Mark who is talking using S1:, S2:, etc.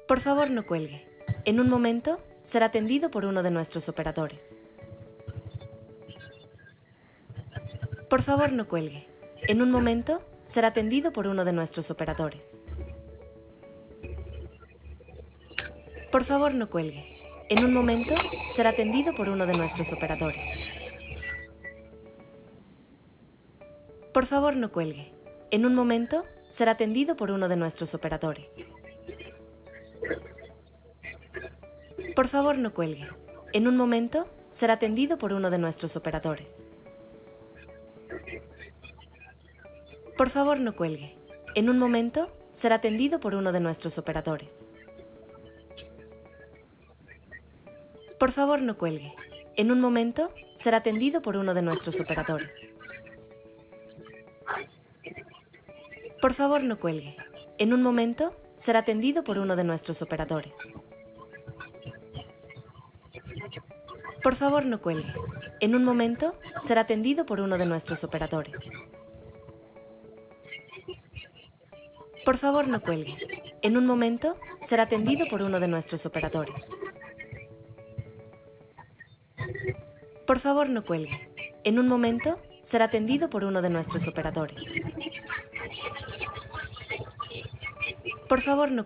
S1: Por favor, no cuelgue. En un momento será atendido por uno de nuestros operadores. Por favor, no cuelgue. En un momento será atendido por uno de nuestros operadores. Por favor, no cuelgue. En un momento será atendido por uno de nuestros operadores. Por favor, no cuelgue. En un momento será atendido por uno de nuestros operadores. Por favor, no cuelgue. En un momento será atendido por uno de nuestros operadores. Por favor, no cuelgue. En un momento será atendido por uno de nuestros operadores. Por favor, no cuelgue. En un momento será atendido por uno de nuestros operadores. Por favor, no cuelgue. En un momento será atendido por uno de nuestros operadores. Por favor, no cuelgue. En un momento será atendido por uno de nuestros operadores. Por favor, no cuelgue. En un momento será atendido por uno de nuestros operadores. Por favor, no cuelgue. En un momento será atendido por uno de nuestros operadores. Por favor, no